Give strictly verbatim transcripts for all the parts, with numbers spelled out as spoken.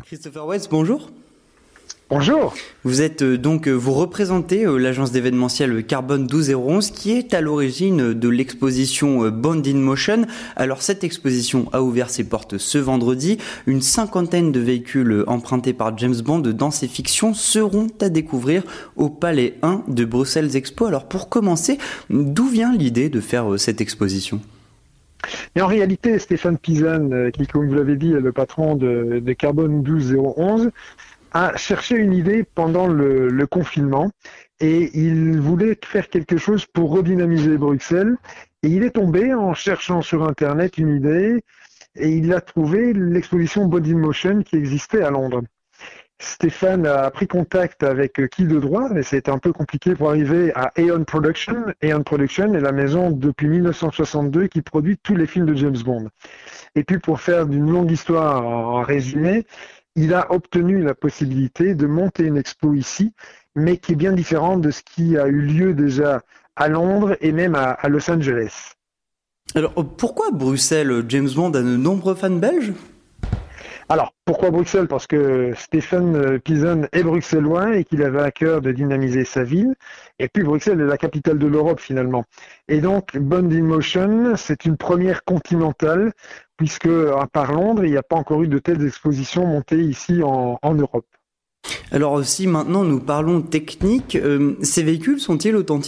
Christopher West, bonjour. Bonjour. Vous êtes euh, donc euh, vous représentez euh, l'agence d'événementiel Carbone douze zéro onze qui est à l'origine de l'exposition euh, Bond in Motion. Alors cette exposition a ouvert ses portes ce vendredi. Une cinquantaine de véhicules empruntés par James Bond dans ses fictions seront à découvrir au Palais un de Bruxelles Expo. Alors pour commencer, d'où vient l'idée de faire euh, cette exposition ? Et en réalité, Stéphane Pizan, qui, comme vous l'avez dit, est le patron de, de Carbone douze zéro onze, a cherché une idée pendant le, le confinement et il voulait faire quelque chose pour redynamiser Bruxelles. Et il est tombé en cherchant sur Internet une idée et il a trouvé l'exposition Bond in Motion qui existait à Londres. Stéphane a pris contact avec qui de droit, mais c'était un peu compliqué pour arriver à Aeon Production. Aeon Production est la maison depuis mille neuf cent soixante-deux qui produit tous les films de James Bond. Et puis pour faire d'une longue histoire en résumé, il a obtenu la possibilité de monter une expo ici, mais qui est bien différente de ce qui a eu lieu déjà à Londres et même à, à Los Angeles. Alors pourquoi Bruxelles ? James Bond a de nombreux fans belges ? Alors, pourquoi Bruxelles ? Parce que Stéphane Pizan est bruxellois et qu'il avait à cœur de dynamiser sa ville. Et puis Bruxelles est la capitale de l'Europe finalement. Et donc, Bond in Motion, c'est une première continentale, puisque à part Londres, il n'y a pas encore eu de telles expositions montées ici en, en Europe. Alors si maintenant nous parlons technique, euh, ces véhicules sont-ils authentiques ?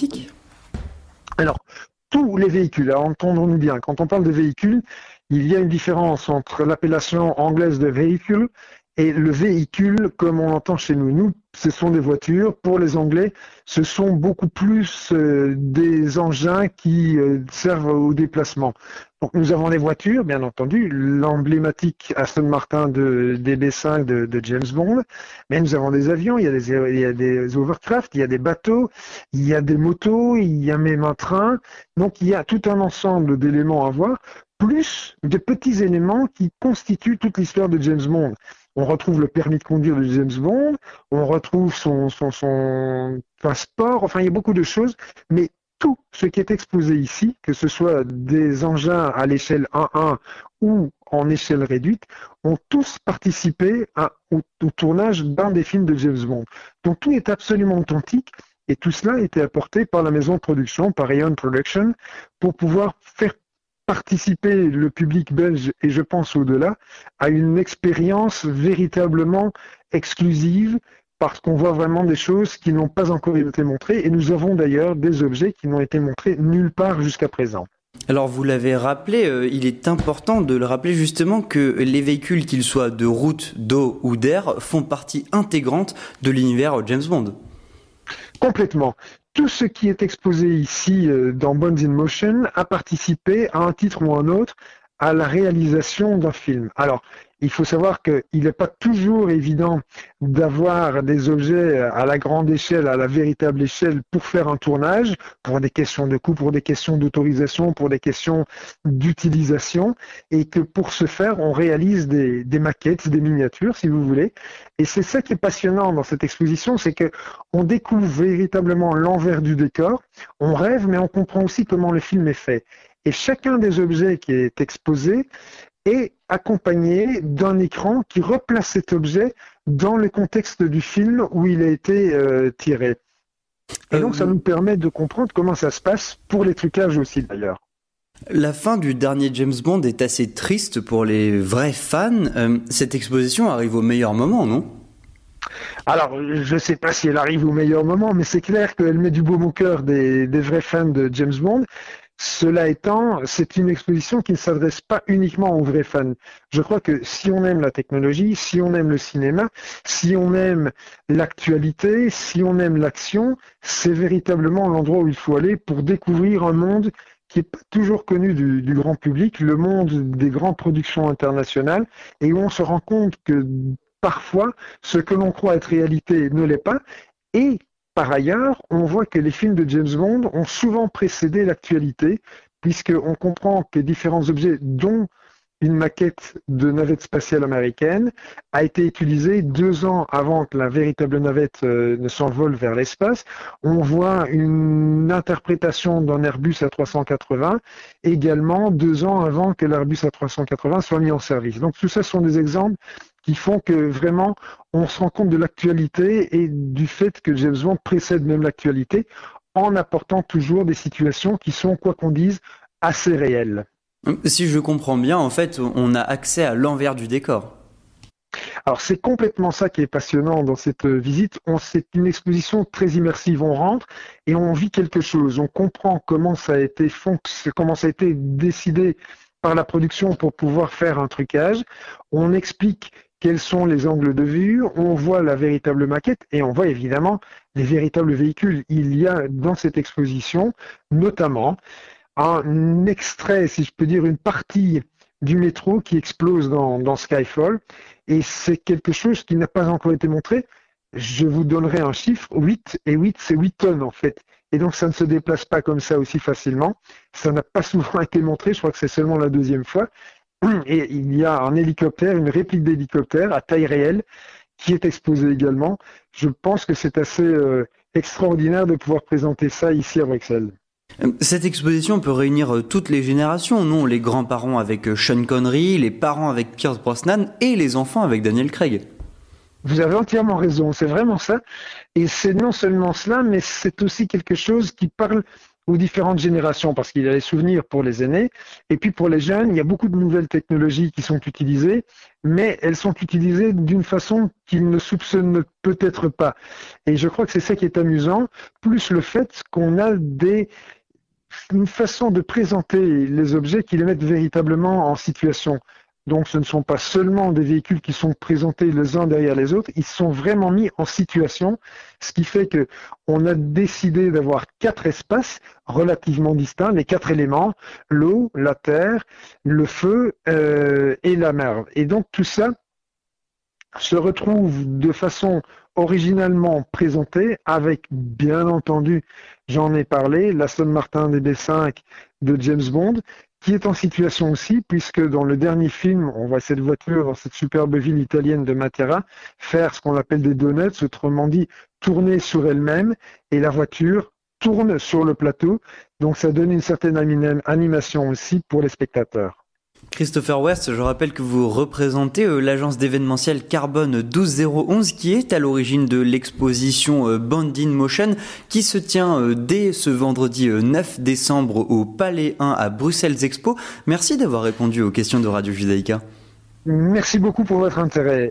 Alors, tous les véhicules, alors entendons-nous bien, quand on parle de véhicules, il y a une différence entre l'appellation anglaise de véhicule et le véhicule comme on l'entend chez nous. Nous, ce sont des voitures. Pour les Anglais, ce sont beaucoup plus euh, des engins qui euh, servent au déplacement. Donc nous avons des voitures, bien entendu, l'emblématique Aston Martin de D B cinq de, de James Bond, mais nous avons des avions, il y a des, il y a des overcraft, il y a des bateaux, il y a des motos, il y a même un train. Donc il y a tout un ensemble d'éléments à voir, plus de petits éléments qui constituent toute l'histoire de James Bond. On retrouve le permis de conduire de James Bond, on retrouve son, son, son passeport, enfin il y a beaucoup de choses, mais tout ce qui est exposé ici, que ce soit des engins à l'échelle un un ou en échelle réduite, ont tous participé à, au, au tournage d'un des films de James Bond. Donc tout est absolument authentique et tout cela a été apporté par la maison de production, par Aeon Production, pour pouvoir faire participer le public belge, et je pense au-delà, à une expérience véritablement exclusive, parce qu'on voit vraiment des choses qui n'ont pas encore été montrées, et nous avons d'ailleurs des objets qui n'ont été montrés nulle part jusqu'à présent. Alors vous l'avez rappelé, euh, il est important de le rappeler justement que les véhicules, qu'ils soient de route, d'eau ou d'air, font partie intégrante de l'univers James Bond. Complètement. Tout ce qui est exposé ici euh, dans Bond in Motion a participé à un titre ou un autre à la réalisation d'un film. Alors, il faut savoir qu'il n'est pas toujours évident d'avoir des objets à la grande échelle, à la véritable échelle pour faire un tournage, pour des questions de coût, pour des questions d'autorisation, pour des questions d'utilisation, et que pour ce faire, on réalise des, des maquettes, des miniatures, si vous voulez. Et c'est ça qui est passionnant dans cette exposition, c'est que on découvre véritablement l'envers du décor, on rêve, mais on comprend aussi comment le film est fait. Et chacun des objets qui est exposé est accompagné d'un écran qui replace cet objet dans le contexte du film où il a été euh, tiré. Et donc, ça nous permet de comprendre comment ça se passe pour les trucages aussi, d'ailleurs. La fin du dernier James Bond est assez triste pour les vrais fans. Euh, cette exposition arrive au meilleur moment, non ? Alors, je ne sais pas si elle arrive au meilleur moment, mais c'est clair qu'elle met du baume au cœur des, des vrais fans de James Bond. Cela étant, c'est une exposition qui ne s'adresse pas uniquement aux vrais fans. Je crois que si on aime la technologie, si on aime le cinéma, si on aime l'actualité, si on aime l'action, c'est véritablement l'endroit où il faut aller pour découvrir un monde qui n'est pas toujours connu du, du grand public, le monde des grandes productions internationales, et où on se rend compte que parfois, ce que l'on croit être réalité ne l'est pas, et par ailleurs, on voit que les films de James Bond ont souvent précédé l'actualité, puisqu'on comprend que différents objets, dont une maquette de navette spatiale américaine, a été utilisée deux ans avant que la véritable navette euh, ne s'envole vers l'espace. On voit une interprétation d'un Airbus A trois cent quatre-vingts également deux ans avant que l'Airbus A trois cent quatre-vingts soit mis en service. Donc tout ça sont des exemples qui font que vraiment on se rend compte de l'actualité et du fait que James Bond précède même l'actualité en apportant toujours des situations qui sont, quoi qu'on dise, assez réelles. Si je comprends bien, en fait, on a accès à l'envers du décor. Alors c'est complètement ça qui est passionnant dans cette visite. On, c'est une exposition très immersive. On rentre et on vit quelque chose. On comprend comment ça a été fonc- comment ça a été décidé par la production pour pouvoir faire un trucage. On explique quels sont les angles de vue. On voit la véritable maquette et on voit évidemment les véritables véhicules. Il y a dans cette exposition notamment un extrait, si je peux dire, une partie du métro qui explose dans, dans Skyfall. Et c'est quelque chose qui n'a pas encore été montré. Je vous donnerai un chiffre, huit, et huit, c'est huit tonnes en fait. Et donc ça ne se déplace pas comme ça aussi facilement. Ça n'a pas souvent été montré, je crois que c'est seulement la deuxième fois. Et il y a un hélicoptère, une réplique d'hélicoptère à taille réelle qui est exposée également. Je pense que c'est assez euh, extraordinaire de pouvoir présenter ça ici à Bruxelles. Cette exposition peut réunir toutes les générations, non? Les grands-parents avec Sean Connery, les parents avec Pierce Brosnan et les enfants avec Daniel Craig. Vous avez entièrement raison, c'est vraiment ça. Et c'est non seulement cela, mais c'est aussi quelque chose qui parle aux différentes générations, parce qu'il y a les souvenirs pour les aînés, et puis pour les jeunes, il y a beaucoup de nouvelles technologies qui sont utilisées, mais elles sont utilisées d'une façon qu'ils ne soupçonnent peut-être pas. Et je crois que c'est ça qui est amusant, plus le fait qu'on a des une façon de présenter les objets qui les mettent véritablement en situation. Donc ce ne sont pas seulement des véhicules qui sont présentés les uns derrière les autres, ils sont vraiment mis en situation, ce qui fait que on a décidé d'avoir quatre espaces relativement distincts, les quatre éléments, l'eau, la terre, le feu euh, et la mer. Et donc tout ça se retrouve de façon originalement présentée avec, bien entendu, j'en ai parlé, l'Aston Martin D B cinq de James Bond, qui est en situation aussi, puisque dans le dernier film, on voit cette voiture dans cette superbe ville italienne de Matera faire ce qu'on appelle des donuts, autrement dit tourner sur elle-même, et la voiture tourne sur le plateau, donc ça donne une certaine animation aussi pour les spectateurs. Christopher West, je rappelle que vous représentez euh, l'agence d'événementiel Carbone douze zéro onze qui est à l'origine de l'exposition euh, Bond in Motion qui se tient euh, dès ce vendredi euh, neuf décembre au Palais un à Bruxelles Expo. Merci d'avoir répondu aux questions de Radio Judaïka. Merci beaucoup pour votre intérêt.